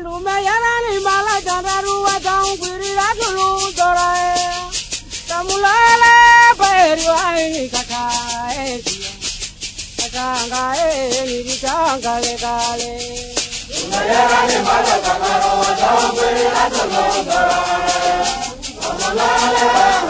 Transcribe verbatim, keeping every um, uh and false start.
lume yana ni mala jandaru wa tangwiri atulu dorae. Tamulale peri wa ni kaka edia. Kanga e ni kanga le kale. Lume yana ni mala jandaru wa tangwiri atulu dorae. Tamulale